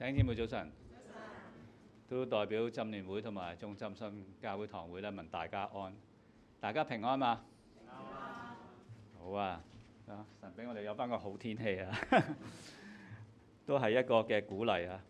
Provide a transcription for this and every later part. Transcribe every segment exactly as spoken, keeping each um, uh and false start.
弟兄姊妹早晨，都代表浸聯會同埋眾浸信教會堂會咧問大家安，大家平安嘛？平安。好啊，啊神俾我哋有翻個好天氣啊，都係一個嘅鼓勵啊。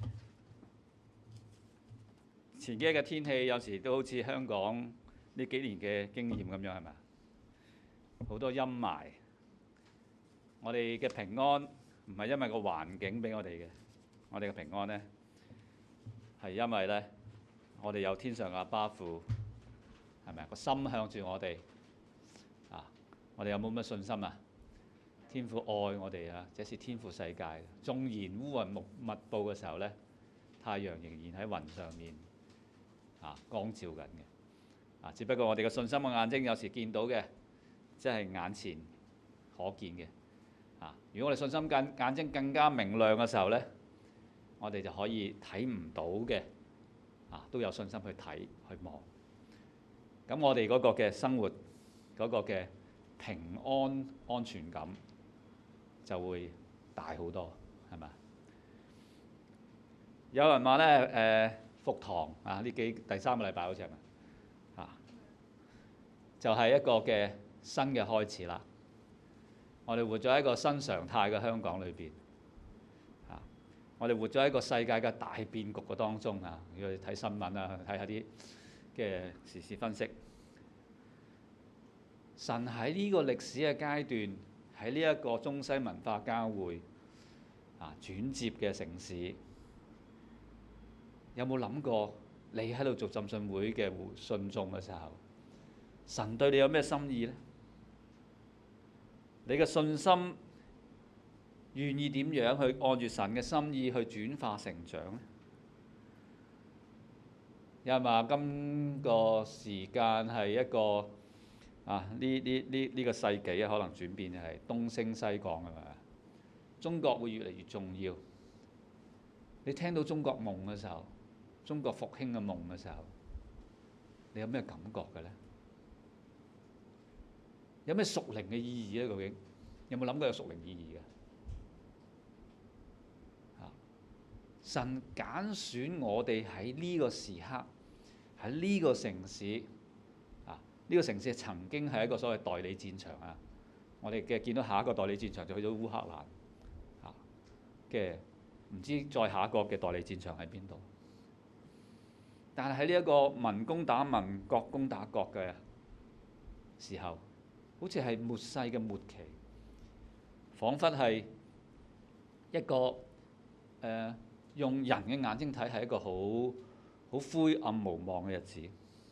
前幾日嘅天氣有時都好似香港呢幾年嘅經驗咁樣，係咪？好多陰霾。我哋嘅平安唔係因為個環境俾我哋嘅，我哋嘅平安呢，係因為呢，我哋有天上嘅阿爸父，係咪啊？個心向住我哋啊！我哋有冇乜信心啊？天父愛我哋啊！這是天父世界。縱然烏雲密密佈嘅時候呢，太陽仍然喺雲上面啊光照緊嘅啊！只不過我哋嘅信心嘅眼睛有時見到嘅，即係眼前可見嘅。啊！如果我哋信心更眼睛更加明亮嘅時候呢，我哋就可以睇唔到嘅啊，都有信心去睇去望。咁我哋嗰個嘅生活嗰個嘅平安安全感就會大好多，係咪？有人話呢，誒、呃、復堂啊，呢幾第三個禮拜好似係咪啊？就係、是、一個嘅新嘅開始啦。我哋活咗喺一個新常態嘅香港裏邊，啊！我哋活咗喺一個世界嘅大變局嘅當中啊！要睇新聞啊，睇下啲嘅時事分析。神喺呢個歷史嘅階段，喺呢一個中西文化交匯啊轉接嘅城市，有冇諗過你喺度做浸信會嘅信眾嘅時候，神對你有咩心意呢？你嘅信心願意點樣去按住神嘅心意去轉化成長呢？有人話今個時間係一個啊呢呢呢呢個世紀啊，可能轉變係東升西降係咪？中國會越嚟越重要。你聽到中國夢嘅時候，中國復興嘅夢嘅時候，你有咩感覺嘅呢？有咩屬靈嘅意義咧？究竟有冇諗過有屬靈意義嘅？啊！神揀選我哋喺呢個時刻，喺呢個城市啊！呢個城市曾經係一個所謂代理戰場啊！我哋嘅見到下一個代理戰場就去咗烏克蘭啊嘅，唔知再下一個嘅代理戰場喺邊度？但係喺呢一個民攻打民、國攻打國嘅時候，好似係末世嘅末期，彷彿係一個誒、呃、用人嘅眼睛睇係一個好好灰暗無望嘅日子。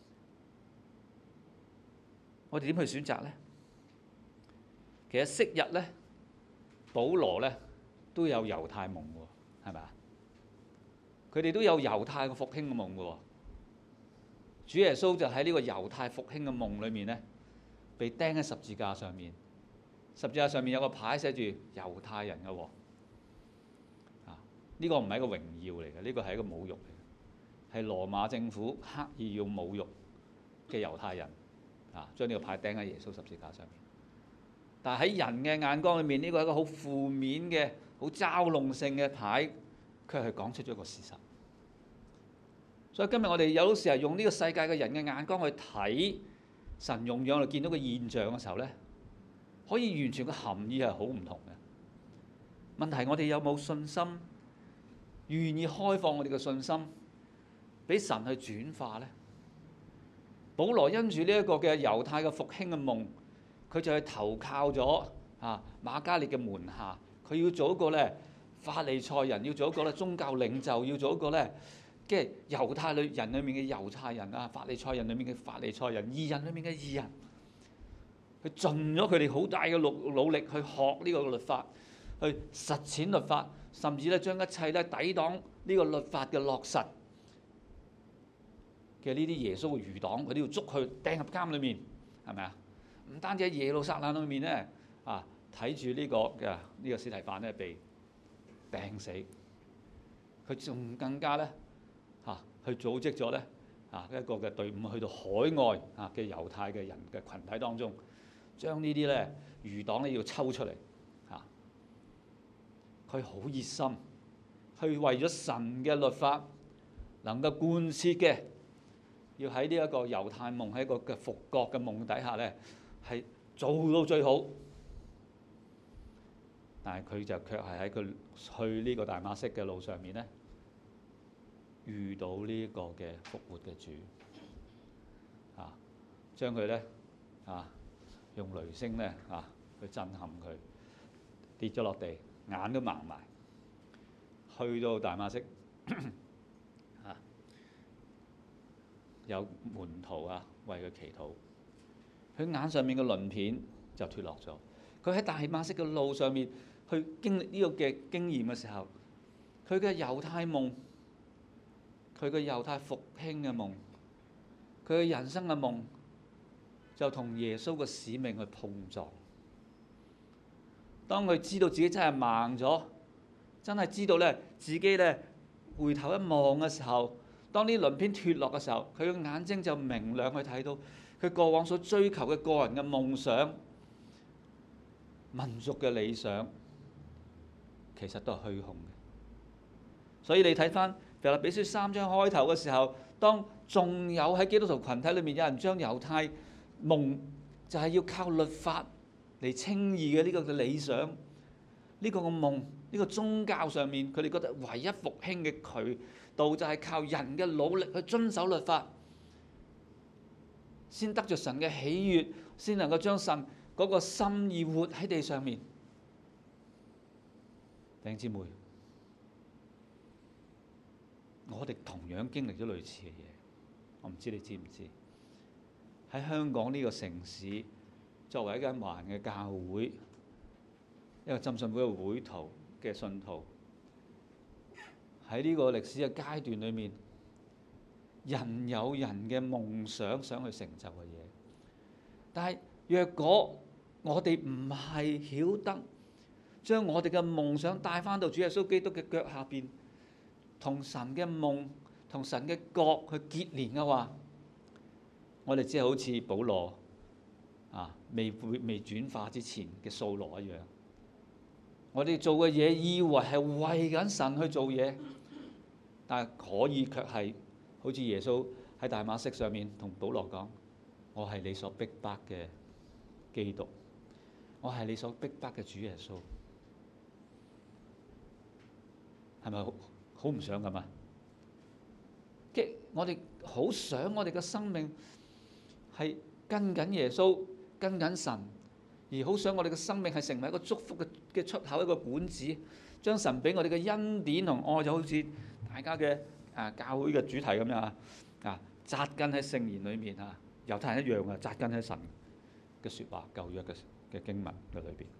我哋點去選擇呢？其實昔日呢，保羅呢都有猶太夢喎，係咪啊？佢哋都有猶太嘅復興嘅夢嘅喎。主耶穌就喺呢個猶太復興嘅夢裏面呢，被釘喺十字架上面，十字架上面有個牌寫住猶太人嘅喎，啊！呢個唔係一個榮耀嚟嘅，呢個係一個侮辱嚟嘅，係羅馬政府刻意要侮辱嘅猶太人，啊！將呢個牌釘喺耶穌十字架上面。但係喺人嘅眼光裏面，呢個係一個好負面嘅、好嘲弄性嘅牌，佢係講出咗一個事實。所以今日我哋有時係用呢個世界嘅人嘅眼光去睇神用樣嚟見到個現象嘅時候呢，可以完全嘅含義係好唔同嘅。問題我哋有冇信心，願意開放我哋嘅信心，俾神去轉化呢？保羅因住呢一個嘅猶太嘅復興嘅夢，佢就去投靠咗啊馬加列嘅門下，佢要做一個呢法利賽人，要做一個呢宗教領袖，要做一個呢。即係猶太人裏面嘅猶太人啊，法利賽人裏面嘅法利賽人，義人裏面嘅義人，佢盡咗佢哋好大嘅努努力去學呢個律法，去實踐律法，甚至咧將一切咧抵擋呢個律法嘅落實嘅呢啲耶穌嘅餘黨，佢都要捉佢掟入監裏面，係咪啊？唔單止喺耶路撒冷裏面咧啊，睇住呢個嘅呢、呢個司提反咧被掟死，佢仲更加咧。嚇、啊，去組織咗咧啊一個嘅隊伍去到海外啊嘅猶太嘅人嘅群體當中，將呢啲咧餘黨咧要抽出嚟嚇。佢、啊、好熱心， 去為咗神嘅律法能夠貫徹嘅，要喺呢一個猶太夢喺一個嘅復國嘅夢底下咧，係做到最好。但係佢就卻係喺佢去呢個大馬色嘅路上面咧，遇到呢個嘅復活嘅主啊，將佢咧啊用雷聲咧啊去震撼佢，跌咗落地，眼都盲埋。去到大馬色啊，有門徒啊為佢祈禱，佢眼上面嘅鱗片就脫落咗。佢喺大馬色嘅路上面去經歷呢個嘅經驗嘅時候，佢嘅猶太夢，佢嘅猶太復興嘅夢，佢嘅人生嘅夢，就同耶穌嘅使命去碰撞。當佢知道自己真係盲咗，真係知道咧自己咧回頭一望嘅時候，當呢鱗片脫落嘅時候，佢嘅眼睛就明亮去睇到佢過往所追求嘅個人嘅夢想、民族嘅理想，其實都係虛空嘅。所以你睇翻腓立比書三章開頭嘅時候，當仲有喺基督徒群體裏面有人將猶太夢就係要靠律法嚟稱義嘅呢個嘅理想，呢個嘅夢，呢個宗教上面，佢哋覺得唯一復興嘅渠道就係靠人嘅努力去遵守律法，先得着神嘅喜悅，先能夠將神嗰個心意活喺地上面。弟兄姊妹，我哋同樣經歷咗類似嘅嘢，我唔知你知唔知？喺香港呢個城市，作為一間華人嘅教會，一個浸信會嘅會徒嘅信徒，喺呢個歷史嘅階段裏面，人有人嘅夢想想去成就嘅嘢，但係若果我哋唔係曉得將我哋嘅夢想帶翻到主耶穌基督嘅腳下邊，同神嘅夢、同神嘅國去結連嘅話，我哋只係好似保羅啊，未未轉化之前嘅掃羅一樣。我哋做嘅嘢以為係為緊神去做嘢，但係可以卻係好似耶穌喺大馬色上面同保羅講：我係你所逼迫嘅基督，我係你所逼迫嘅主耶穌。係咪好好唔想咁啊？即我哋好想我哋嘅生命係跟緊耶穌、跟緊神，而好想我哋嘅生命係成為一個祝福嘅嘅出口，一個管子，將神俾我哋嘅恩典同愛，就好似大家嘅啊教會嘅主題咁樣啊，啊紮根喺聖言裏面啊，猶太人一樣啊，紮根喺神嘅説話、舊約嘅嘅經文嘅裏邊，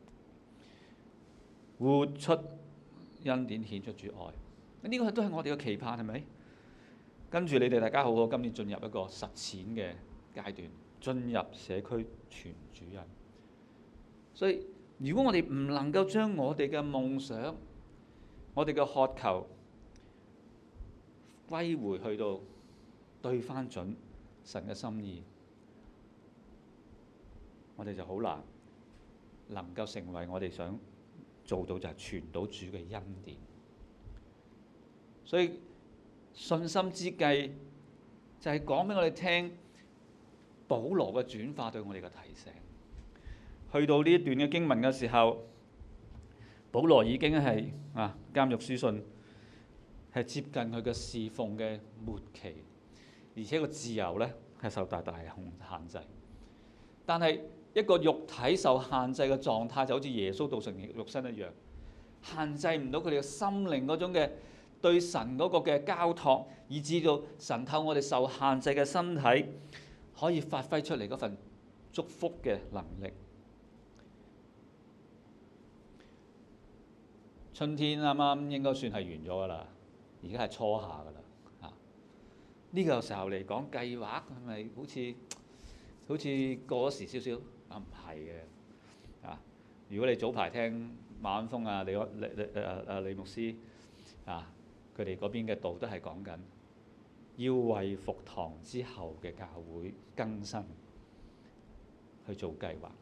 活出恩典，顯出主愛。呢個都係我哋嘅期盼，係咪？跟住你哋大家好好今年進入一個實踐嘅階段，進入社區傳主恩。所以如果我哋唔能夠將我哋嘅夢想、我哋嘅渴求歸回去到對翻準神嘅心意，我哋就好難能夠成為我哋想做到，就係傳到主嘅恩典。所以信心之計就係講俾我哋聽，保羅嘅轉化對我哋嘅提醒。去到呢一段嘅經文嘅時候，保羅已經係啊監獄書信係接近佢嘅侍奉嘅末期，而且個自由咧係受大大限制。但係一個肉體受限制嘅狀態，就好似耶穌道成肉身一樣，限制唔到佢哋嘅心靈嗰種嘅對神嗰個嘅交託，以至到神透我哋受限制嘅身體，可以發揮出嚟嗰份祝福嘅能力。春天啱啱應該算係完咗㗎啦，而家係初夏㗎啦。啊，呢個時候嚟講計劃係咪好似好似過咗時少少？啊，唔係嘅。啊，如果你早排聽馬鞍峰啊、李李李誒誒李牧師啊，佢哋嗰邊嘅道都係講緊要為復堂之後嘅教會更新去做計劃。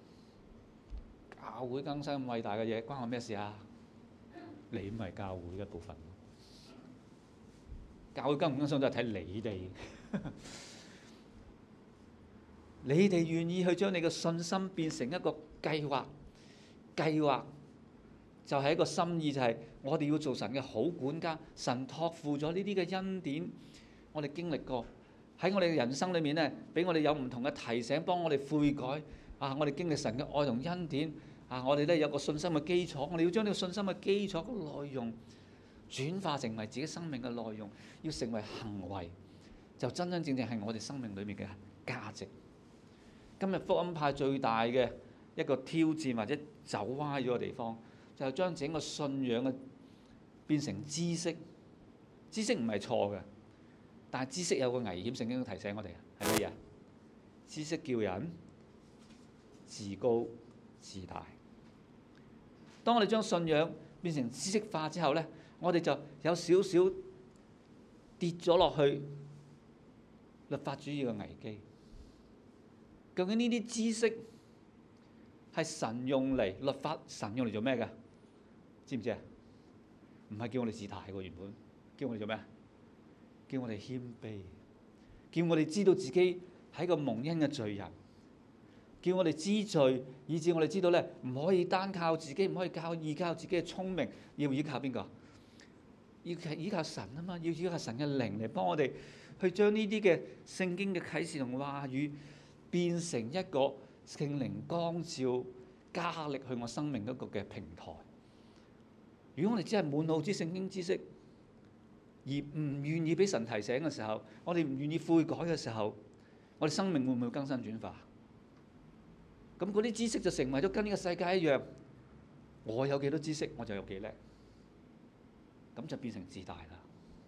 教會更新咁偉大嘅嘢，關我咩事啊？你唔係教會嘅部分， 教會更唔更新都係睇你哋。你哋願意去將你嘅信心變成一個計劃，計劃就係一個心意，就係我哋要做神嘅好管家。神託付咗呢啲嘅恩典，我哋經歷過喺我哋嘅人生裏面咧，俾我哋有唔同嘅提醒，幫我哋悔改啊！我哋經歷神嘅愛同恩典啊！我哋咧有個信心嘅基礎，我哋要將呢個信心嘅基礎嘅內容轉化成為自己生命嘅內容，要成為行為，就真真正正係我哋生命裏面嘅價值。今日福音派最大嘅一個挑戰或者走歪咗嘅地方，就係將整個信仰嘅變成知識。知識唔係錯嘅，但係知識有個危險，聖經都提醒我哋係乜嘢？知識叫人自高自大。當我哋將信仰變成知識化之後咧，我哋就有少少跌咗落去律法主義嘅危機。究竟呢啲知識係神用嚟律法，神用嚟做咩嘅？知唔知啊？唔係叫我哋自大喎，原本叫我哋做咩啊？叫我哋謙卑，叫我哋知道自己係一個蒙恩嘅罪人，叫我哋知罪，以致我哋知道咧，唔可以單靠自己，唔可以靠依靠自己嘅聰明，要依靠邊個？要依靠神啊嘛，要依靠神嘅靈嚟幫我哋去將呢啲嘅聖經嘅啟示同話語變成一個聖靈光照、加力去我生命一個嘅平台。如果我哋只係滿腦知聖經知識，而唔願意俾神提醒嘅時候，我哋唔願意悔改嘅時候，我哋生命會唔會更新轉化？咁嗰啲知識就成為咗跟呢個世界一樣，我有幾多知識我就有幾叻，咁就變成自大啦。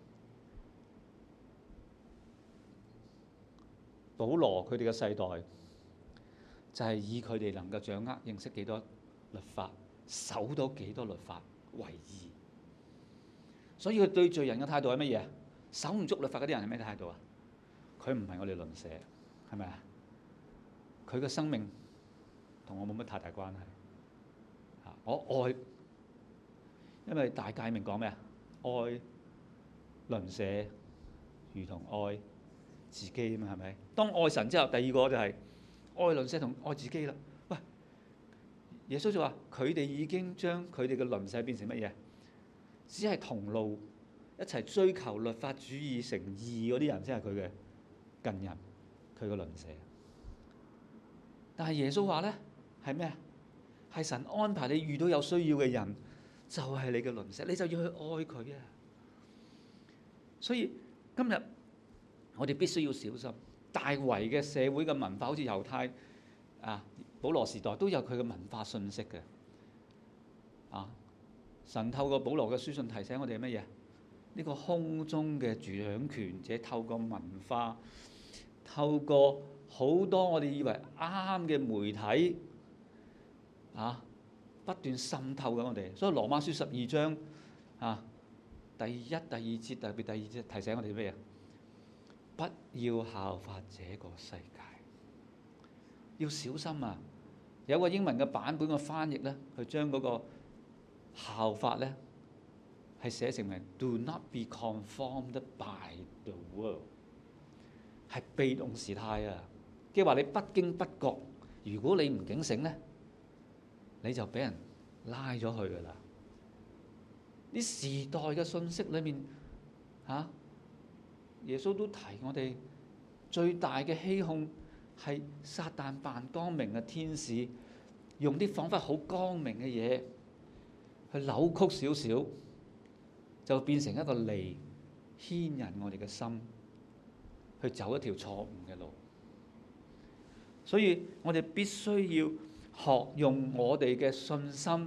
保羅佢哋嘅世代就係以佢哋能夠掌握認識幾多律法，守到幾多律法為義。所以佢對罪人嘅態度係乜嘢？守唔足律法嗰啲人係咩態度啊？佢唔係我哋鄰舍，係咪啊？佢嘅生命同我冇乜太大關係。我愛，因為大誡命講咩啊？愛鄰舍如同愛自己啊嘛，係咪？當愛神之後，第二個就係愛鄰舍同愛自己啦。喂，耶穌就話佢哋已經將佢哋嘅鄰舍變成乜嘢？只係同路一齊追求律法主義成義嗰啲人，先係佢嘅近人，佢嘅鄰舍。但係耶穌話咧係咩啊？係神安排你遇到有需要嘅人，就係你嘅鄰舍，你就要去愛佢啊！所以今日我哋必須要小心。大圍嘅社會嘅文化，好似猶太啊、保羅時代都有佢嘅文化信息嘅啊。神透過保羅嘅書信提醒我哋係乜嘢？呢個空中嘅掌權者透過文化，透過好多我哋以為啱嘅媒體啊，不斷滲透緊我哋。所以羅馬書十二章啊，第一、第二節，特別第二節提醒我哋咩嘢？不要效法這個世界，要小心啊！有個英文嘅版本嘅翻譯咧，去將嗰個效法咧係寫成為 Do not be conformed by the world， 係被動時態啊！即係話你不經不覺，如果你唔警醒咧，你就俾人拉咗去㗎啦。啲時代嘅信息裏面嚇。啊耶穌都提我哋最大嘅欺哄係撒旦扮光明嘅天使，用啲彷彿好光明嘅嘢去扭曲少少，就變成一個利牽引我哋嘅心去走一條錯誤嘅路。所以我哋必須要學用我哋嘅信心，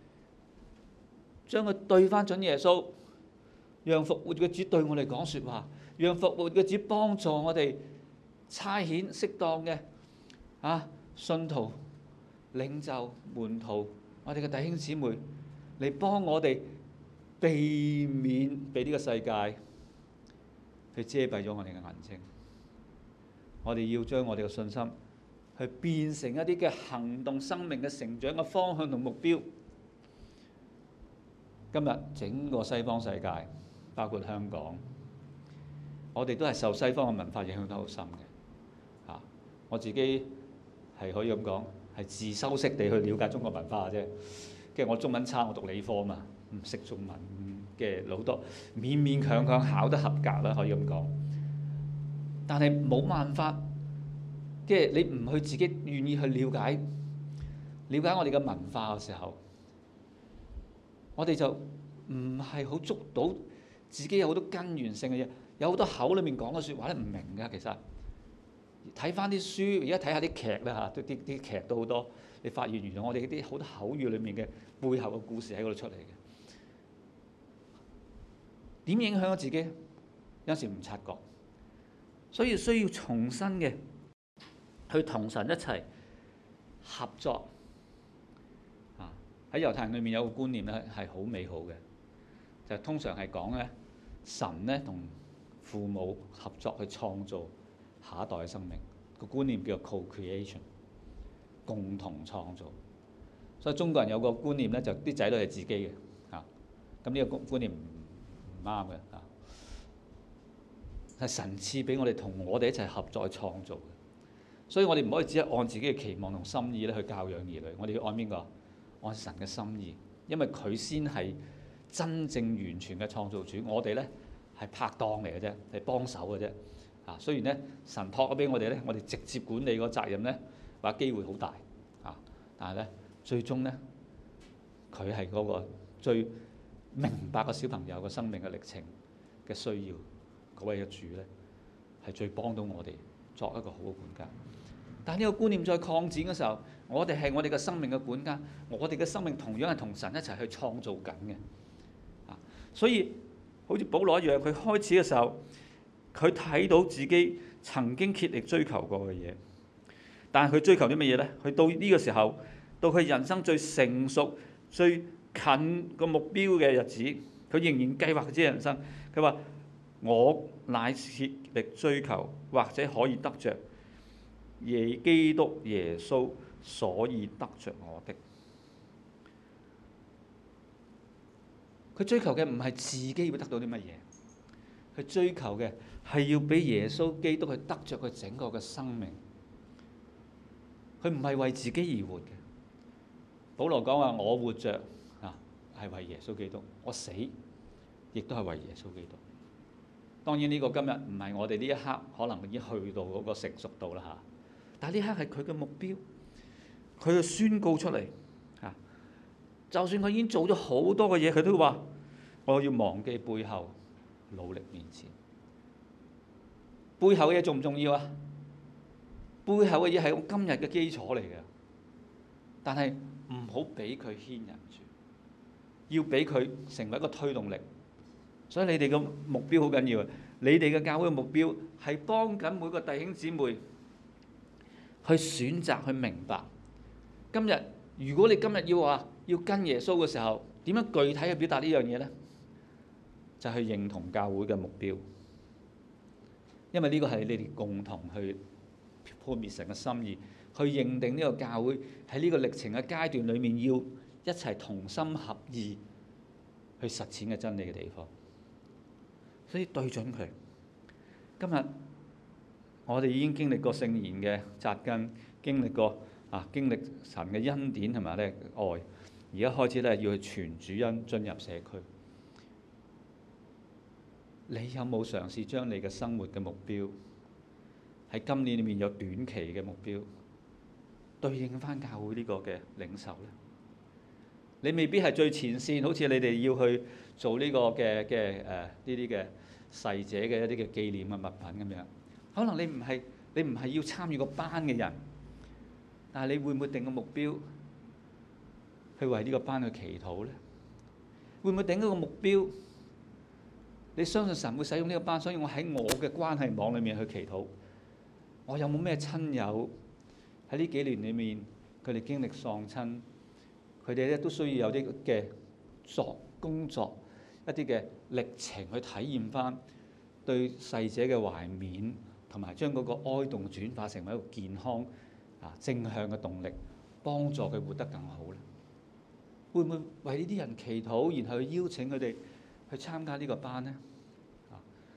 將佢對翻準耶穌，讓復活嘅主對我哋講説話。讓復活嘅主幫助我哋差遣適當嘅啊信徒、領袖、門徒，我哋嘅弟兄姊妹嚟幫我哋避免被呢個世界去遮蔽咗我哋嘅眼睛。我哋要將我哋嘅信心去變成一啲嘅行動，生命嘅成長嘅方向同目標。今日整個西方世界，包括香港， 我哋都係受西方嘅文化影響得好深嘅。啊，我自己係可以咁講，係自修式地去了解中國文化啫。跟住我中文差，我讀理科嘛，唔識中文嘅好多，勉勉強強考得合格啦，可以咁講。但係冇辦法，即係你唔去自己願意去了解，了解我哋嘅文化嘅時候，我哋就唔係好捉到自己有好多根源性嘅嘢，有好多口裏面講嘅説話咧唔明㗎。其實睇翻啲書，而家睇下啲劇啦嚇，都啲啲劇都好多，你發現原來我哋啲好多口語裏面嘅背後嘅故事喺嗰度出嚟嘅。點影響咗自己？有時唔察覺，所以需要重新嘅去同神一齊合作。啊，喺猶太人裏面有個觀念咧係好美好嘅，就通常係講咧神咧同父母合作去創造下一代嘅生命。個觀念叫做 co-creation， 共同創造。所以中國人有個觀念咧，就啲仔女係自己嘅嚇。咁呢個觀觀念唔唔啱嘅嚇。係神賜俾我哋同我哋一齊合作去創造嘅，所以我哋唔可以只係按自己嘅期望同心意咧去教養兒女，我哋要按邊個？按神嘅心意，因為佢先係真正完全嘅創造主，我哋咧係拍檔嚟嘅啫，係幫手嘅啫。啊，雖然咧神託咗俾我哋咧，我哋直接管理個責任咧，或者機會好大啊，但係咧最終咧佢係嗰個最明白個小朋友個生命嘅歷程嘅需要。嗰位嘅主咧，係最幫到我哋作一個好嘅管家。但係呢個觀念再擴展嘅時候，我哋係我哋嘅生命嘅管家，我哋嘅生命同樣係同神一齊去創造緊嘅。啊，所以好似保羅一樣，佢開始嘅時候，佢睇到自己曾經竭力追求過嘅嘢，但係佢追求啲乜嘢咧？佢到呢個時候，到佢人生最成熟、最近個目標嘅日子，佢仍然計劃自己人生。佢話：我乃竭力追求，或者可以得着耶基督耶穌，所以得着我的。佢追求嘅唔係自己會得到啲乜嘢，佢追求嘅係要俾耶穌基督去得着佢整個嘅生命。佢唔係為自己而活嘅。保羅講話：我活着啊，係為耶穌基督；我死亦都係為耶穌基督。當然呢個今日唔係我哋呢一刻可能已經去到嗰個成熟度啦嚇，但係呢刻係佢嘅目標，佢就宣告出嚟嚇。就算佢已經做咗好多嘅嘢，佢都話：我要忘記背後，努力面前。背後嘅嘢重唔重要啊？背後嘅嘢係我今日嘅基礎嚟嘅，但係唔好俾佢牽引住，要俾佢成為一個推動力。所以你哋嘅目標好緊要啊！你哋嘅教會嘅目標係幫緊每個弟兄姊妹去選擇去明白。今日如果你今日要話要跟耶穌嘅時候，點樣具體去表達呢樣嘢呢？就係認同教會嘅目標，因為呢個係你哋共同去判別神嘅心意，去認定呢個教會喺呢個歷程嘅階段裡面要一齊同心合意去實踐嘅真理嘅地方。所以對準佢。今日我哋已經經歷過聖言嘅扎根，經歷過啊，經歷神嘅恩典同埋咧愛，而家開始咧要去傳主恩進入社區。你有冇嘗試將你嘅生活嘅目標喺今年裏面有短期嘅目標對應翻教會呢個嘅領袖咧？你未必係最前線，好似你哋要去做呢個嘅嘅誒呢啲嘅逝者嘅一啲嘅紀念嘅物品咁樣。可能你唔係你唔係要參與個班嘅人，但係你會唔會定個目標去為呢個班去祈禱咧？會唔會定一個目標？你相信神會使用呢個班，所以我喺我嘅關係網裏面去祈禱。我有冇咩親友喺呢幾年裏面佢哋經歷喪親？佢哋咧都需要有啲嘅作工作，一啲嘅歷程去體驗翻對逝者嘅懷緬，同埋將嗰個哀慟轉化成為一個健康啊正向嘅動力，幫助佢活得更好咧。會唔會為呢啲人祈禱，然後去邀請佢哋去參加呢個班咧？啊，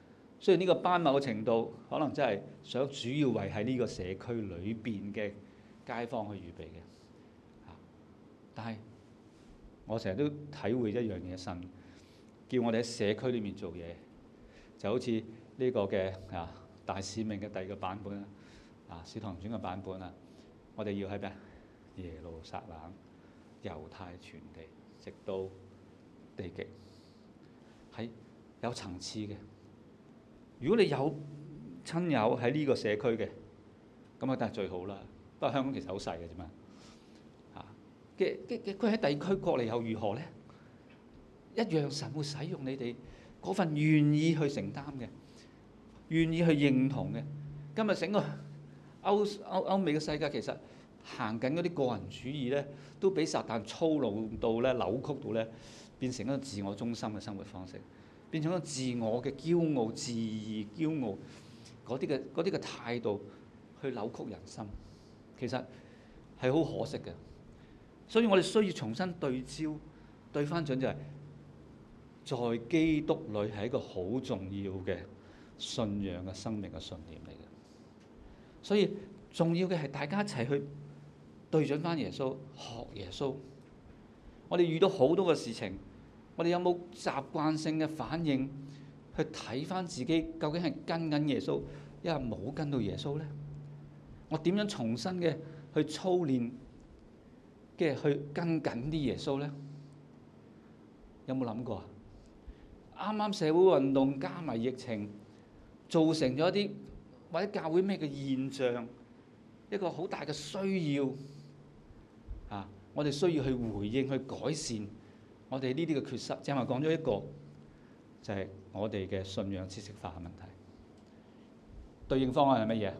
雖然呢個班某個程度可能真係想主要為喺呢個社區裏邊嘅街坊去預備嘅，但係我成日都體會一樣嘢，神叫我哋喺社區裏面做嘢，就好似呢個嘅啊大使命嘅第二個版本啦，啊使徒行傳嘅版本啦，我哋要喺咩？耶路撒冷、猶太全地，直到地極，係有層次嘅。如果你有親友喺呢個社區嘅，咁啊，梗係最好啦。不過香港其實好細嘅啫嘛，嚇嘅嘅佢喺地區過嚟又如何咧？一樣神會使用你哋嗰份願意去承擔嘅，願意去認同嘅。今日整個歐歐歐美嘅世界其實行緊嗰啲個人主義咧，都俾撒旦操弄到咧、扭曲到咧，變成一個自我中心嘅生活方式。變成咗自我嘅驕傲、自義、驕傲嗰啲嘅嗰啲嘅態度，去扭曲人心，其實係好可惜嘅。所以我哋需要重新對焦，對翻準就係、是、在基督裏係一個好重要嘅信仰嘅生命嘅信念嚟嘅。所以重要嘅係大家一齊去對準翻耶穌，學耶穌。我哋遇到好多嘅事情。我哋有冇習慣性嘅反應去睇翻自己究竟係跟緊耶穌，因為冇跟到耶穌咧？我點樣重新嘅去操練嘅去跟緊啲耶穌咧？有冇諗過啊？啱啱社會運動加埋疫情，造成咗一啲或者教會咩嘅現象，一個好大嘅需要啊！我哋需要去回應、去改善。我哋呢啲嘅缺失，正話講咗一個，就係、是、我哋嘅信仰知識化嘅問題。對應方案係乜嘢？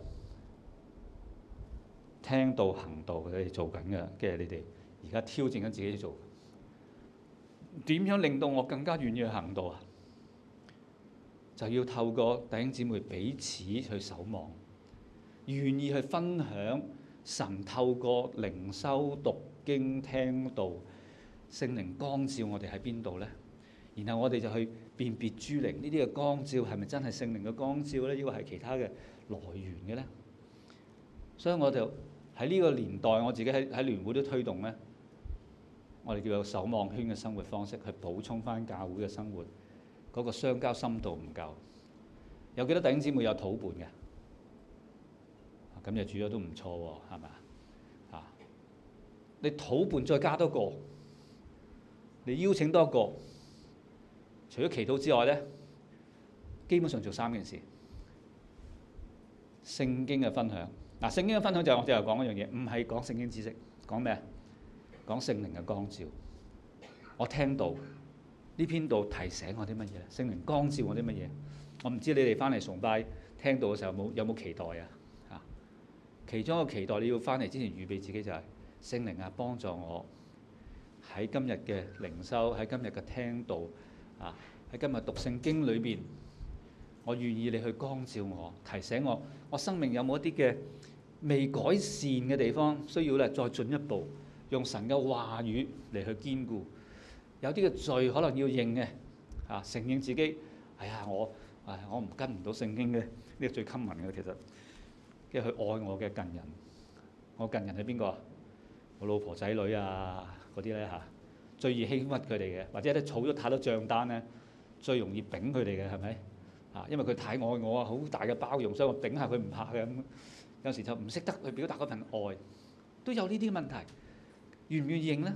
聽道行道，你哋做緊嘅，即係你哋而家挑戰緊自己做。點樣令到我更加願意去行道啊？就要透過弟兄姊妹彼此去守望，願意去分享神透過靈修、讀經、聽道。聖靈光照我哋喺邊度咧？然後我哋就去辨別諸靈，呢啲嘅光照係咪真係聖靈嘅光照咧？抑或係其他嘅來源嘅咧？所以我就喺呢個年代，我自己喺喺聯會都推動咧，我哋叫做守望圈嘅生活方式，去補充翻教會嘅生活嗰個相交深度唔夠。有幾多弟兄姊妹有禱伴嘅？咁就煮咗都唔錯喎，係咪啊？你禱伴再加多個。你邀請多一個，除咗祈禱之外咧，基本上做三件事。聖經嘅分享，嗱，聖經嘅分享就係我哋又講一樣嘢，唔係講聖經知識，講咩啊？講聖靈嘅光照。我聽到呢篇道提醒我啲乜嘢咧？聖靈光照我啲乜嘢？我唔知你哋翻嚟崇拜聽到嘅時候冇有冇期待啊？啊，其中一個期待你要翻嚟之前預備自己就係、是、聖靈啊，幫助我。喺今日嘅靈修，喺今日嘅聽道，啊，喺今日讀聖經裏邊，我願意你去光照我，提醒我，我生命有冇一啲嘅未改善嘅地方，需要咧再進一步用神嘅話語嚟去堅固。有啲嘅罪可能要認嘅，啊，承認自己，哎呀，我，唉，我唔跟唔到聖經嘅，呢個最 common 嘅其實，即係去愛我嘅近人。我近人係邊個啊？我老婆仔女啊。嗰啲咧嚇，最易欺屈佢哋嘅，或者咧儲咗太多帳單咧，最容易丙佢哋嘅係咪？啊，因為佢太愛我啊，好大嘅包容，所以我頂下佢唔怕嘅咁。有時就唔識得去表達嗰份愛，都有呢啲問題。願唔願意認咧？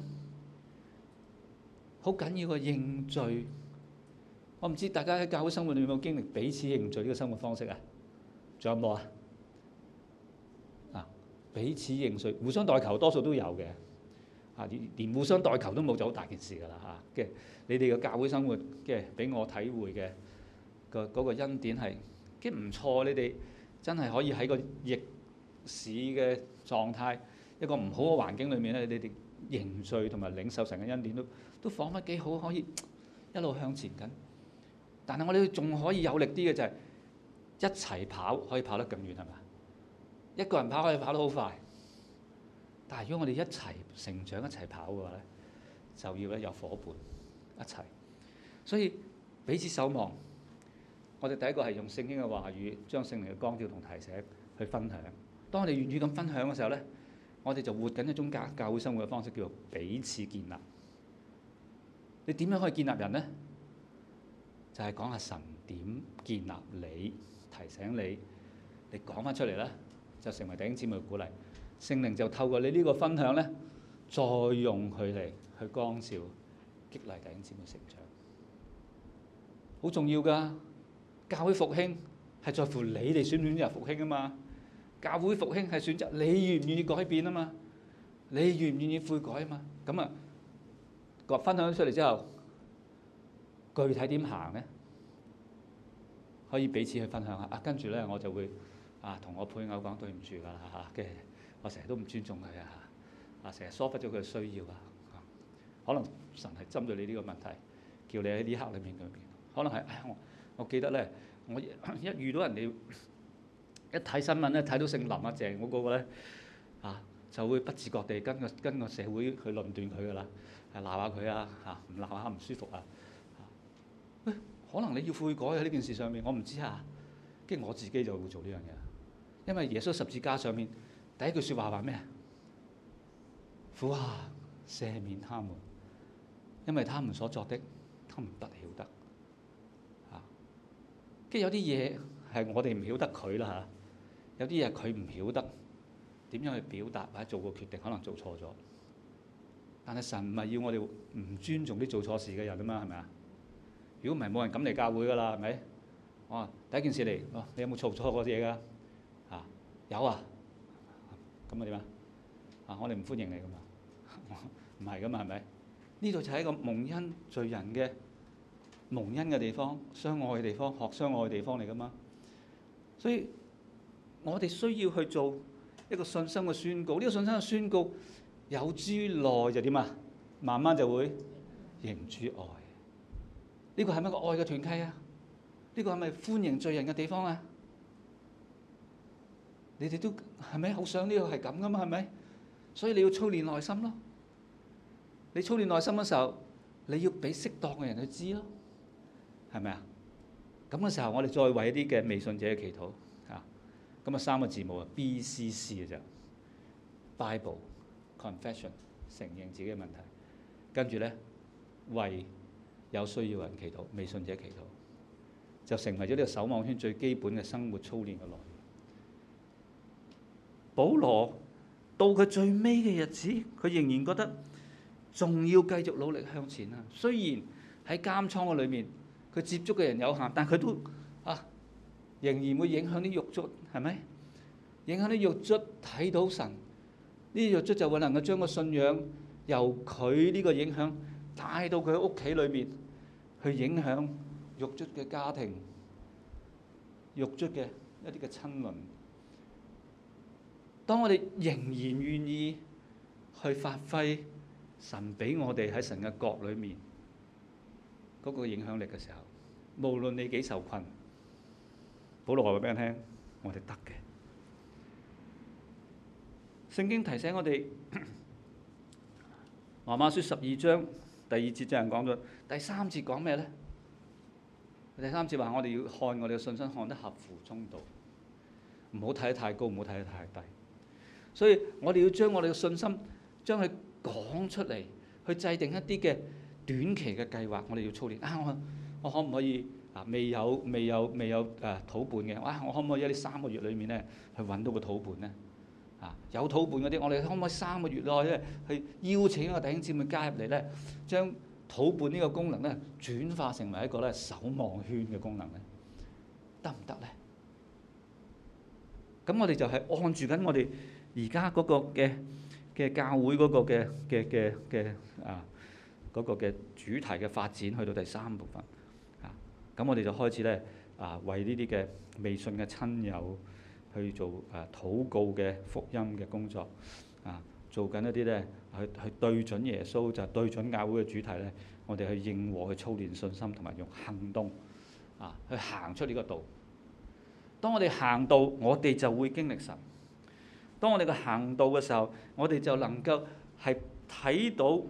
好緊要嘅認罪。我唔知大家喺教會生活裏面有冇經歷彼此認罪呢個生活方式啊？仲有冇啊？啊，彼此認罪，互相代求，多數都有嘅。啊，連互相代求都冇就好大件事㗎啦嚇！嘅你哋嘅教會生活嘅，俾我體會嘅個嗰個恩典係幾唔錯。你哋真係可以喺個逆市嘅狀態，一個唔好嘅環境裏面咧，你哋認罪同埋領受神嘅恩典都都彷彿幾好，可以一路向前緊。但係我哋仲可以有力啲嘅就係一齊跑，可以跑得更遠係嘛？一個人跑可以跑得好快。但係如果我哋一齊成長、一齊跑嘅話咧，就要咧有夥伴一齊。所以彼此守望， 我哋第一個係用聖經嘅話語，將聖靈嘅光照同提醒去分享。當我哋願意咁分享嘅時候咧，我哋就活緊一種教教會生活嘅方式，叫做彼此建立。你點樣可以建立人咧？就係講下神點建立你，提醒你，你講翻出嚟咧，就成為弟兄姊妹嘅鼓勵。聖靈就透過你呢個分享咧，再用佢嚟去光照、激勵弟兄姊妹成長。好重要㗎！教會復興係在乎你哋選唔選擇復興啊嘛。教會復興係選擇你願唔願意改變啊嘛，你願唔願意悔改啊嘛。咁啊，個分享咗出嚟之後，具體點行咧？可以彼此去分享下。啊，跟住咧我就會啊同我配偶講對唔住㗎啦嚇，嘅我成日都唔尊重佢啊，啊成日疏忽咗佢嘅需要啊。可能神係針對你呢個問題，叫你喺呢刻裏面裏面，可能係唉我我記得咧，我一遇到人哋一睇新聞咧，睇到姓林啊鄭嗰個咧啊，就會不自覺地跟個跟個社會去論斷佢㗎啦，係鬧下佢啊嚇，唔鬧下唔舒服啊。喂，可能你要悔改喺呢件事上面，我唔知啊。跟住我自己就會做呢樣嘢，因為耶穌十字架上面第一句説話話咩？父啊，赦免他們，因為他們所作的，他們不曉得。啊，跟住有啲嘢係我哋唔曉得佢啦嚇。有啲嘢佢唔曉得點樣去表達或者做個決定，可能做錯咗。但係神唔係要我哋唔尊重啲做錯事嘅人啊嘛，係咪啊？如果唔係冇人敢嚟教會㗎啦，係咪？我第一件事嚟，哦，你有冇做錯過嘢㗎？啊，有啊。咁啊點啊？啊，我哋唔歡迎你㗎嘛，唔係㗎嘛，係咪？呢度就係一個蒙恩罪人嘅蒙恩嘅地方，相愛嘅地方，學相愛嘅地方嚟㗎嘛。所以我哋需要去做一個信心嘅宣告。呢個信心嘅宣告有諸內就點啊？慢慢就會認諸愛。呢個係咪一個愛嘅團契啊？呢個係咪歡迎罪人嘅地方啊？你哋都係咪好想呢個係咁噶嘛？係咪？所以你要操練內心咯。你操練內心嘅時候，你要俾適當嘅人去知咯，係咪啊？咁嘅時候，我哋再為一啲嘅未信者祈禱嚇。咁啊三個字母啊 B C C 嘅啫 ，Bible Confession 承認自己嘅問題，跟住咧為有需要嘅人祈禱，未信者祈禱，就成為咗呢個守望圈最基本嘅生活操練嘅內容。保羅到佢最尾嘅日子，佢仍然覺得仲要繼續努力向前啊！雖然喺監倉嘅裏面，佢接觸嘅人有限，但佢都啊仍然會影響啲獄卒，係咪？影響啲獄卒睇到神，呢啲獄卒就會能夠將個信仰由佢呢個影響帶到佢屋企裏面，去影響獄卒嘅家庭、獄卒嘅一啲嘅親鄰。當我哋仍然願意去發揮神俾我哋喺神嘅國裏面嗰個影響力嘅時候，無論你幾受困，保羅話俾人聽，我哋得嘅。聖經提醒我哋，羅馬書十二章第二節就係講咗，第三節講咩咧？第三節話我哋要看我哋嘅信心看得合乎中道，唔好睇得太高，唔好睇得太低。所以我哋要將我哋嘅信心將佢講出嚟，去制定一啲嘅短期嘅計劃。我哋要操練啊！我我可唔可以啊？未有未有未有誒土伴嘅啊？我可唔可以喺呢三個月裏面咧去揾到個土伴咧？啊，有土伴嗰啲，我哋可唔可以三個月內咧去邀請一個弟兄姊妹加入嚟咧，將土伴呢個功能咧轉化成為一個咧守望圈嘅功能咧，得唔得咧？咁我哋就係按住緊我哋而家嗰個嘅嘅教會嗰個嘅嘅嘅嘅啊嗰個嘅主題嘅發展，去到第三部分啊，咁我哋就開始咧啊，為呢啲嘅未信嘅親友去做誒禱告嘅福音嘅工作啊，做緊一啲咧去去對準耶穌，就係對準教會嘅主題咧，我哋去應和去操練信心，同埋用行動啊去行出呢個道。當我哋行道，我哋就會經歷神。當我哋嘅行道嘅時候，我哋就能夠係睇到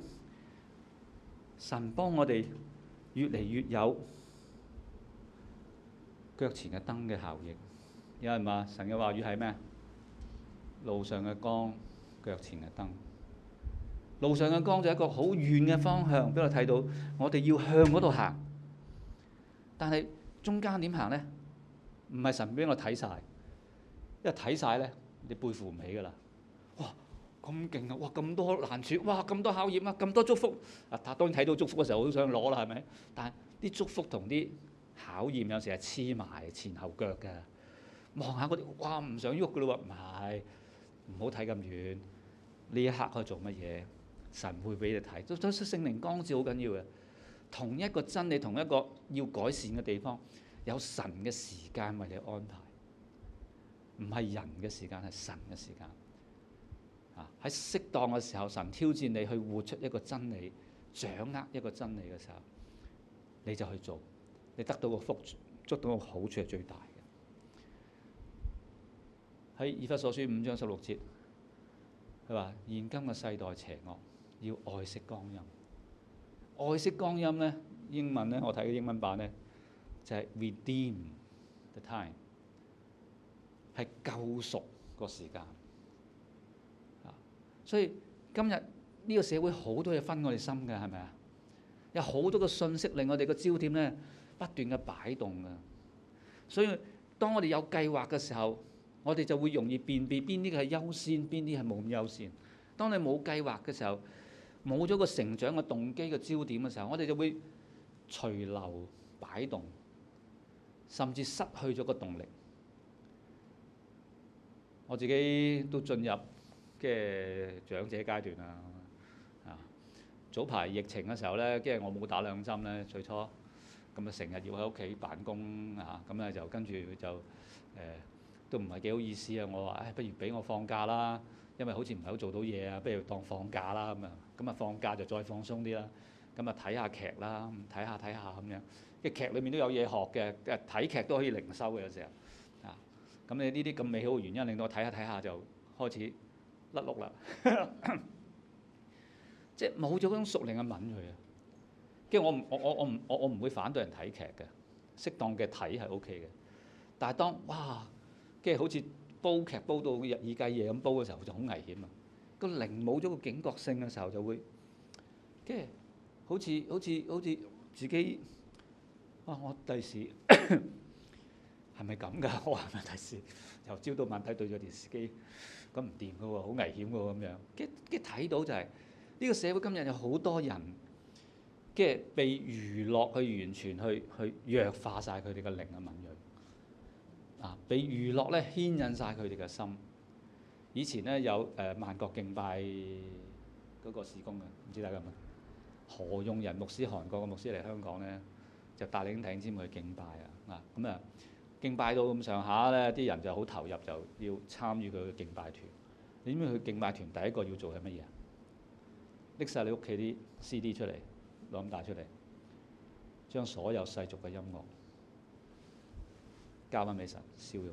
神幫我哋越嚟越有腳前嘅燈嘅效應。有人話神嘅話語係咩？路上嘅光，腳前嘅燈。路上嘅光就係一個好遠嘅方向，俾我睇到我哋要向嗰度行。但係中間點行呢？唔係神俾我睇晒，因為睇晒呢，你背負唔起㗎啦。哇！咁勁啊！哇！咁多難處，哇！咁多考驗啊！咁多祝福啊！當然睇到祝福嘅時候，好想攞啦，係咪？但係啲祝福同啲考驗有時係黐埋前後腳嘅。望下嗰啲，哇！唔想喐㗎咯喎，唔係，唔好睇咁遠。呢一刻可以做乜嘢？神會俾你睇，都都聖靈光照好緊要嘅。同一個真理，同一個要改善嘅地方，有神嘅時間為你安排，唔係人嘅時間，係神嘅時間。啊！喺適當嘅時候，神挑戰你去活出一個真理，掌握一個真理嘅時候，你就去做，你得到個福，捉到個好處係最大嘅。喺以弗所書五章十六節，佢話：現今嘅世代邪惡，要愛惜光陰。愛惜光陰咧，英文咧，我睇嘅英文版咧，就係 redeem the time， 係救贖個時間。啊，所以今日呢個社會好多嘢分我哋心嘅，係咪啊？有好多個信息令我哋個焦點咧不斷嘅擺動嘅。所以當我哋有計劃嘅時候，我哋就會容易辨別邊啲係優先，邊啲係冇咁優先。當你冇計劃嘅時候，冇咗個成長嘅動機嘅焦點嘅時候，我哋就會隨流擺動，甚至失去咗個動力。我自己都進入嘅長者階段啦。啊，早排疫情嘅時候咧，即係我冇打兩針咧，最初咁啊，成日要喺屋企辦公啊，咁咧就跟住就誒、呃、都唔係幾好意思啊。我話唉、哎，不如俾我放假啦。因為好似唔係好做到嘢啊，不如當放假啦咁啊，咁啊放假就再放鬆啲啦，咁啊睇下劇啦，睇下睇下咁樣，嘅劇裏面都有嘢學嘅，誒睇劇都可以靈修嘅有時候，啊，咁你呢啲咁美好嘅原因令到我睇下睇下就開始甩碌啦，即係冇咗嗰種屬靈嘅敏鋭啊，跟住我唔我我我唔我我唔會反對人睇劇嘅，適當嘅睇係 O K 嘅，但係當哇，跟住好似煲劇煲到日以繼夜咁煲嘅時候就好危險啊！個靈冇咗個警覺性嘅時候就會，即係好似好似好似自己，哇！我第時係咪咁㗎？我係咪第時由朝到晚睇對咗電視機，咁唔掂㗎喎，好危險㗎喎咁樣。跟跟睇到就係呢個社會今日有好多人，即係被娛樂去完全去去弱化晒佢哋嘅靈嘅敏鋭。啊！俾娛樂咧牽引晒佢哋嘅心。以前咧有誒、呃、萬國敬拜嗰個事工嘅，唔知大家有冇？何用仁牧師，韓國嘅牧師嚟香港咧，就帶領弟兄姊妹去敬拜啊！啊咁啊，敬拜到咁上下咧，啲人就好投入，就要參與佢嘅敬拜團。你知唔知佢敬拜團第一個要做係乜嘢啊？拎晒你屋企啲 C D 出嚟，攞咁大出嚟，將所有世俗嘅音樂交翻俾神，燒咗佢。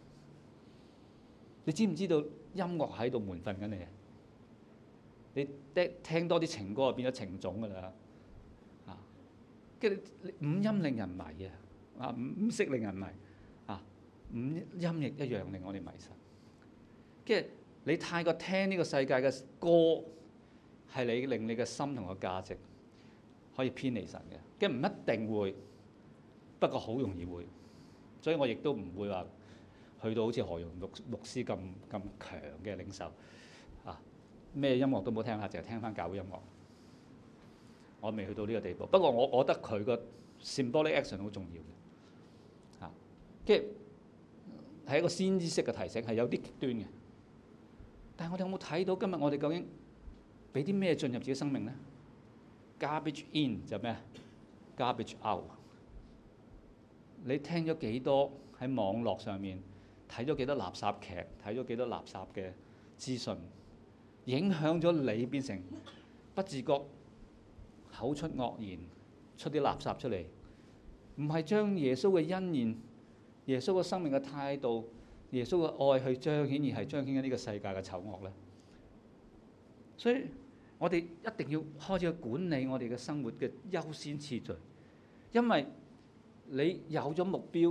你知唔知道音樂喺度門訓緊你啊？你聽聽多啲情歌就變咗情種㗎啦。啊，跟住五音令人迷啊！啊，五五色令人迷啊，五音亦一樣令我哋迷神。跟住你太過聽呢個世界嘅歌，係你令你嘅心同個價值可以偏離神嘅。跟住唔一定會，不過好容易會。所以我亦都唔會話去到好似何容牧牧師咁咁強嘅領袖啊！咩音樂都冇聽下，淨係聽翻教會音樂。我未去到呢個地步。不過我我覺得佢個 symbolic action 好重要嘅，啊，即係係一個先知式嘅提醒，係有啲極端嘅。但係我哋有冇睇到今日我哋究竟俾啲咩進入自己生命咧 ？Garbage in 就咩 ？Garbage out。你聽咗幾多喺網絡上面睇咗幾多垃圾劇，睇咗幾多垃圾嘅資訊，影響咗你變成不自覺口出惡言，出啲垃圾出嚟，唔係將耶穌嘅恩言、耶穌嘅生命嘅態度、耶穌嘅愛去彰顯，而係彰顯緊呢個世界嘅醜惡咧。所以我哋一定要開始去管理我哋嘅生活嘅優先次序，因為你有咗目標，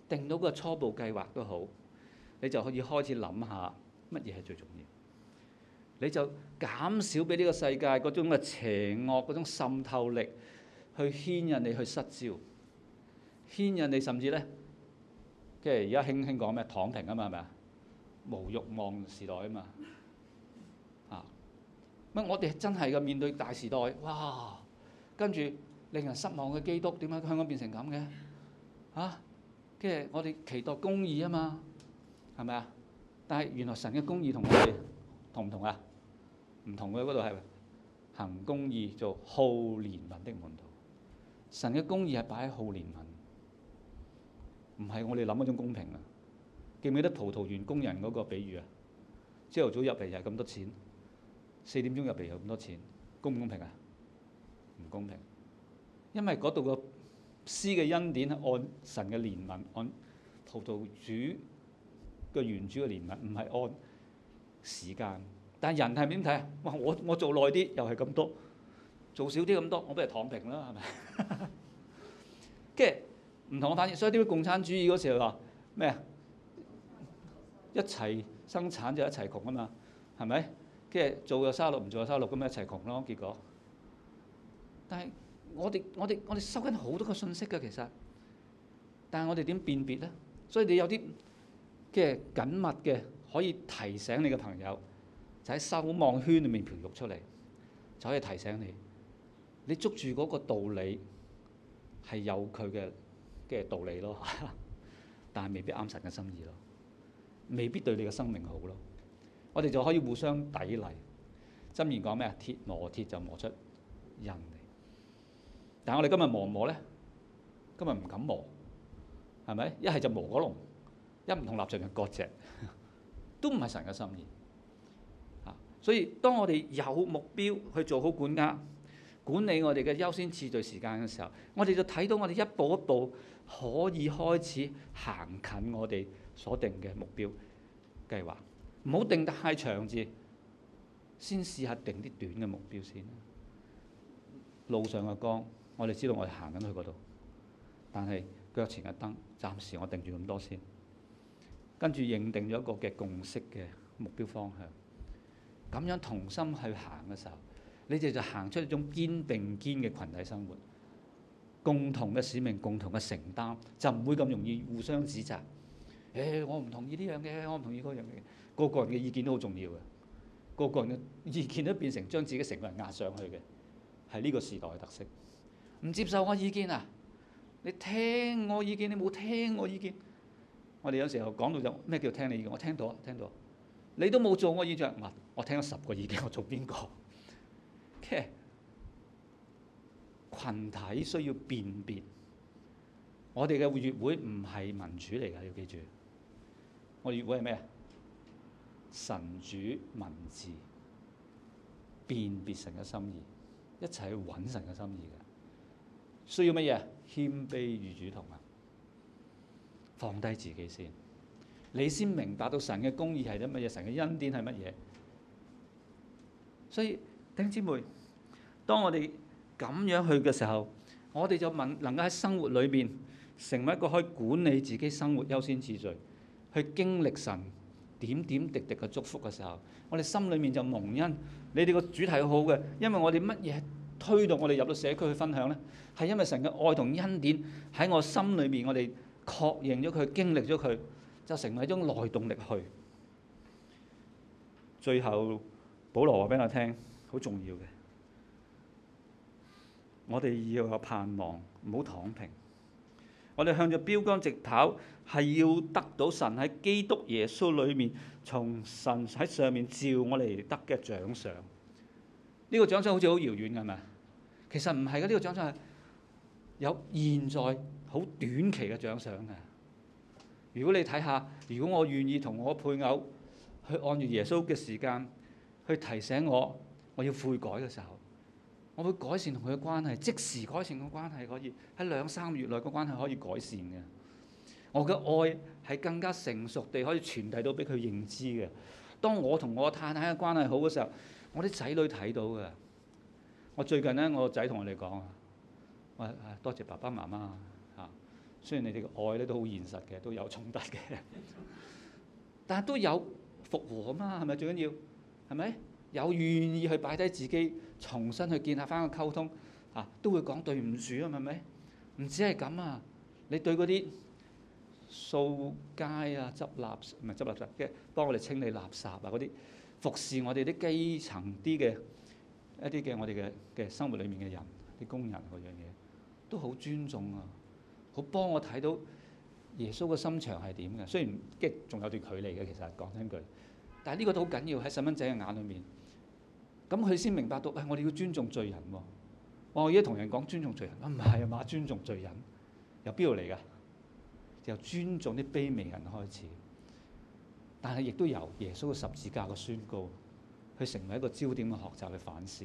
定到個初步計劃都好，你就可以開始諗下乜嘢係最重要。你就減少俾呢個世界嗰種嘅邪惡嗰種滲透力去牽引你去失焦，牽引你甚至咧，即係而家興興講咩躺平啊嘛，係咪啊？無慾望時代啊嘛，啊乜我哋真係嘅面對大時代，哇！跟住令人失望嘅基督，點解香港變成咁嘅？啊！即係我哋期待公義啊嘛，係咪啊？但係原來神嘅公義同我哋同唔同啊？唔同嘅，嗰度係行公義做好憐憫的門徒。神嘅公義係擺喺好憐憫，唔係我哋諗嗰種公平啊！記唔記得葡萄園工人嗰個比喻啊？朝頭早入嚟又係咁多錢，四點鐘入嚟又咁多錢，公唔公平啊？唔公平，因為嗰度個施嘅恩典係按神嘅憐憫，按葡萄主嘅園主嘅憐憫，唔係按時間。但係人係點睇啊？哇！我我做耐啲又係咁多，做少啲咁多，我不如躺平啦，係咪？跟住唔同嘅反應，所以啲共產主義嗰時候話咩啊？一齊生產就一齊窮啊嘛，係咪？跟住做就沙律，唔做就沙律，咁咪一齊窮咯。結果，但係我哋我哋我哋收緊好多個信息㗎，其實，但係我哋點辨別咧？所以你有啲嘅緊密嘅可以提醒你嘅朋友，就喺收網圈裏面培育出嚟，就可以提醒你，你捉住嗰個道理係有佢嘅嘅道理咯，但係未必啱神嘅心意咯。未必對你嘅生命好咯，我哋就可以互相砥礪。箴言講咩啊？鐵磨鐵就磨出刃嚟。但係我哋今日磨唔磨咧？今日唔敢磨，係咪？一係就磨嗰龍，一唔同立場就割席，都唔係神嘅心意。啊，所以當我哋有目標去做好管家、管理我哋嘅優先次序時間嘅時候，我哋就睇到我哋一步一步可以開始行近我哋所定嘅目標計劃，唔好定太長字，先試下定啲短嘅目標先。路上嘅光，我哋知道我哋行緊去嗰度，但係腳前嘅燈，暫時我定住咁多先。跟住認定咗一個嘅共識嘅目標方向，咁樣同心去行嘅時候，你哋就行出一種肩並肩嘅群體生活，共同嘅使命、共同嘅承擔，就唔會咁容易互相指責。誒、欸，我唔同意呢樣嘅，我唔同意嗰樣嘅。個個人嘅意見都好重要嘅，個個人嘅意見都變成將自己成個人壓上去嘅，係呢個時代嘅特色。唔接受我意見啊？你聽我意見，你冇聽我意見。我哋有時候講到就咩叫聽你意見？我聽到，聽到。你都冇做我意見，我我聽咗十個意見，我做邊個？嘅羣體需要辨別。我哋嘅月會唔係民主嚟㗎，要記住。我哋月會係咩啊？神主民治，辨別神嘅心意，一齊去揾神嘅心意嘅。需要乜嘢？謙卑與主同行，放低自己先，你先明白到神嘅公義係啲乜嘢，神嘅恩典係乜嘢。所以弟兄姊妹，當我哋咁樣去嘅時候，我哋就能能夠喺生活裏邊成為一個可以管理自己生活優先次序，去經歷神點點滴滴嘅祝福嘅時候，我哋心裏面就蒙恩。你哋個主題好好嘅，因為我哋乜嘢推動我哋入到社區去分享咧？係因為神嘅愛同恩典喺我心裏面，我哋確認咗佢，經歷咗佢，就成為一種內動力去。最後，保羅話俾我聽，好重要嘅，我哋要有盼望，唔好躺平。我哋向著標竿直跑，係要得到神喺基督耶穌裏面，從神喺上面召我哋得嘅獎賞。呢、這個獎賞好似好遙遠嘅，係咪？其實唔係嘅，呢、這個獎賞係有現在好短期嘅獎賞嘅。如果你睇下，如果我願意同我配偶去按住耶穌嘅時間去提醒我，我要悔改嘅時候，我會改善同佢嘅關係，即時改善個關係，可以喺兩三個月內個關係可以改善嘅。我嘅愛係更加成熟地可以傳遞到俾佢認知嘅。當我同我太太嘅關係好嘅時候，我啲仔女睇到嘅。我最近咧，我個仔同我哋講啊，喂，多謝爸爸媽媽嚇， 雖然你哋嘅愛咧都好現實嘅，都有衝突嘅，但係都有復和啊嘛，係咪最緊要？係咪有願意去擺低自己，重新去建立翻個溝通啊？都會講對唔住啊，係咪？唔止係咁啊，你對嗰啲掃街啊、執垃唔係執垃圾嘅，幫我哋清理垃圾啊嗰啲，服侍我哋啲基層啲嘅一啲嘅我哋嘅嘅生活裡面嘅人，啲工人嗰樣嘢，都好尊重啊，好幫我睇到耶穌嘅心腸係點嘅。雖然即係仲有段距離嘅，其實講真句，但係呢個都好緊要喺細蚊仔嘅眼裏面。咁佢先明白到，誒、哎、我哋要尊重罪人喎、啊。我而家同人講尊重罪人，啊唔係啊嘛，尊重罪人由邊度嚟㗎？由尊重啲卑微人開始，但係亦都由耶穌嘅十字架嘅宣告，去成為一個焦點嘅學習嘅反思。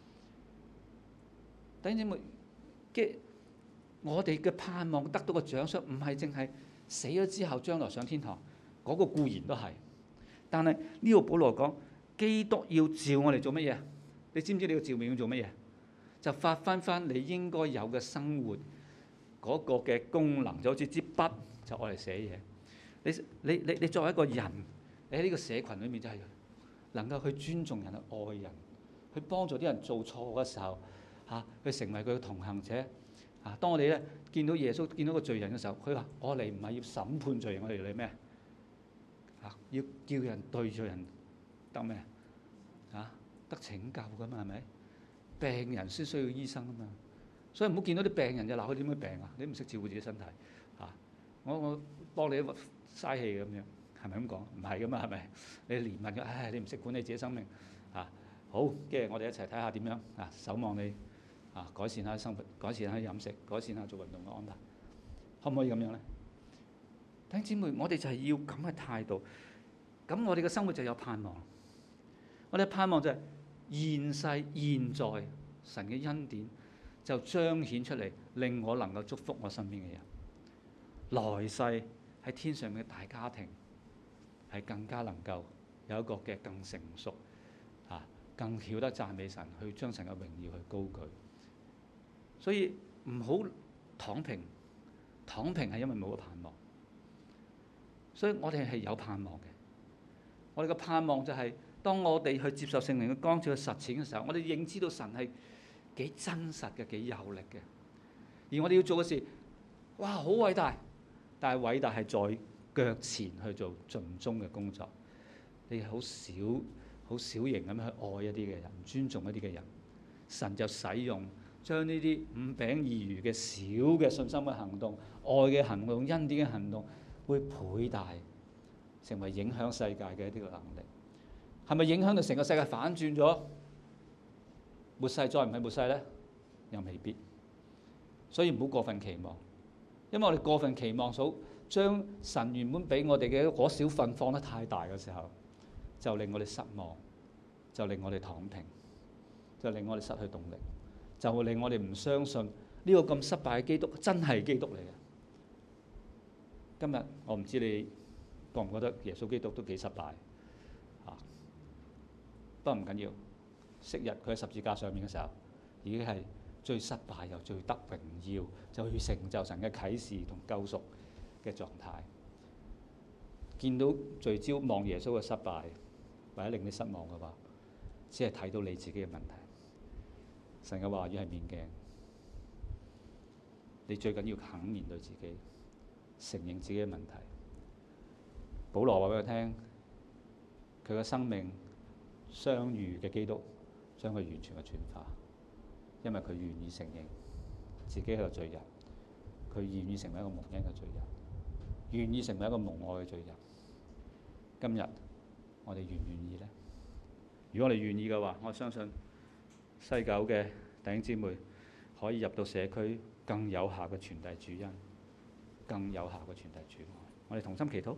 弟兄姊妹，嘅我哋嘅盼望得到嘅獎賞，唔係淨係死咗之後將來上天堂，嗰、那個固然都係。但係呢個保羅講，基督要召我哋做乜嘢？你知唔知你個召命要做乜嘢？就發揮翻你應該有嘅生活嗰個嘅功能，就好似支筆就愛嚟寫嘢。你你你你作為一個人，你喺呢個社群裏面就係能夠去尊重人、去愛人、去幫助啲人做錯嘅時候嚇、啊，去成為佢嘅同行者嚇、啊。當我哋咧見到耶穌見到個罪人嘅時候，佢話：我嚟唔係要審判罪人，我嚟嚟咩嚇？要叫人對罪人得咩啊？得拯救㗎嘛，係咪？病人先需要醫生啊嘛，所以唔好見到啲病人就鬧佢點樣病啊？你唔識照顧自己身體嚇、啊，我我幫你嘥氣咁樣，係咪咁講？唔係噶嘛，係咪？你憐憫佢，唉，你唔識管理自己生命嚇、啊。好，跟住我哋一齊睇下點樣啊，守望你啊，改善下生活，改善下飲食，改善下做運動嘅安排，可唔可以咁樣咧？弟兄姊妹，我哋就係要咁嘅態度，咁我哋嘅生活就有盼望。我哋盼望就係、是。現世現在神嘅恩典就彰顯出嚟，令我能夠祝福我身邊嘅人。來世喺天上嘅大家庭係更加能夠有一個嘅更成熟啊，更曉得讚美神，去將神嘅榮耀去高舉。所以唔好躺平，躺平係因為冇個盼望。所以我哋係有盼望嘅。我哋嘅盼望就係、是。當我哋去接受聖靈嘅光照去實踐嘅時候，我哋認知到神係幾真實嘅、幾有力嘅。而我哋要做嘅事，哇，好偉大！但係偉大係在腳前去做盡忠嘅工作。你好少、好小型咁去愛一啲嘅人，尊重一啲嘅人，神就使用將呢啲五餅二魚嘅小嘅信心嘅行動、愛嘅行動、恩典嘅行動，會倍大，成為影響世界嘅一啲嘅能力。係咪影響到成個世界反轉咗？末世再唔係末世咧，又未必。所以唔好過分期望，因為我哋過分期望，數將神原本俾我哋嘅嗰小份放得太大嘅時候，就令我哋失望，就令我哋躺平，就令我哋失去動力，就會令我哋唔相信呢個咁失敗嘅基督真係基督嚟嘅。今日我唔知你覺唔覺得耶穌基督都幾失敗？不過唔緊要，昔日佢喺十字架上面嘅時候，已經係最失敗又最得榮耀，就去成就神嘅啟示同救贖嘅狀態。見到聚焦望耶穌嘅失敗，或者令你失望嘅話，只係睇到你自己嘅問題。神嘅話語係面鏡，你最緊要肯面對自己，承認自己嘅問題。保羅話俾佢聽，佢嘅生命相遇嘅基督將佢完全嘅轉化，因為佢願意承認自己係個罪人，佢願意成為一個蒙恩嘅罪人，願意成為一個蒙愛嘅罪人。今日我哋願唔願意呢？如果我哋願意嘅話，我相信西九嘅弟兄姊妹可以入到社區，更有效嘅傳遞主恩，更有效嘅傳遞主愛。我哋同心祈禱。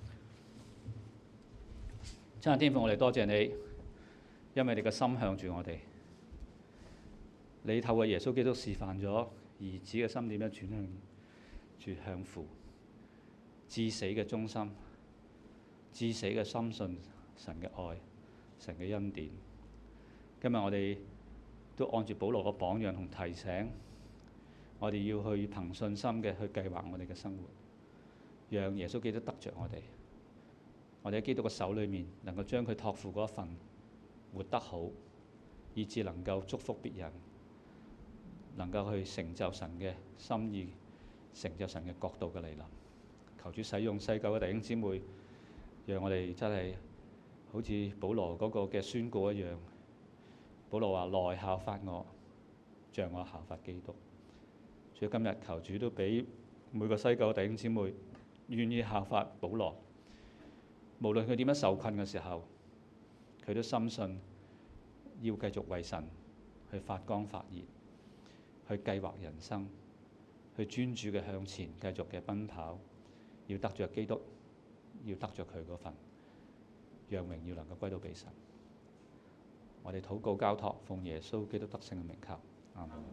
親愛天父，我哋多謝你。因為你嘅心向住我哋，你透過耶穌基督示範咗兒子嘅心點樣轉向轉向父，至死嘅忠心，至死嘅深信神嘅愛，神嘅恩典。今日我哋都按住保羅嘅榜樣同提醒， 我哋要去憑信心嘅去計劃我哋嘅生活，讓耶穌基督得着我哋。我哋喺基督嘅手裏面，能夠將佢託付嗰一份活得好，以致能夠祝福別人，能夠去成就神嘅心意，成就神嘅國度嘅嚟臨。求主使用世界嘅弟兄姊妹，讓我哋真係好似保羅嗰個嘅宣告一樣。保羅話：來效法我，像我效法基督。所以今日求主都俾每個西九嘅弟兄姊妹願意效法保羅，無論佢點樣受困嘅時候，佢都深信要繼續為神去發光發熱，去計劃人生，去專注嘅向前繼續嘅奔跑，要得着基督，要得着佢嗰份，讓榮耀能夠歸到俾神。我哋禱告交託，奉耶穌基督得勝嘅名求，阿們。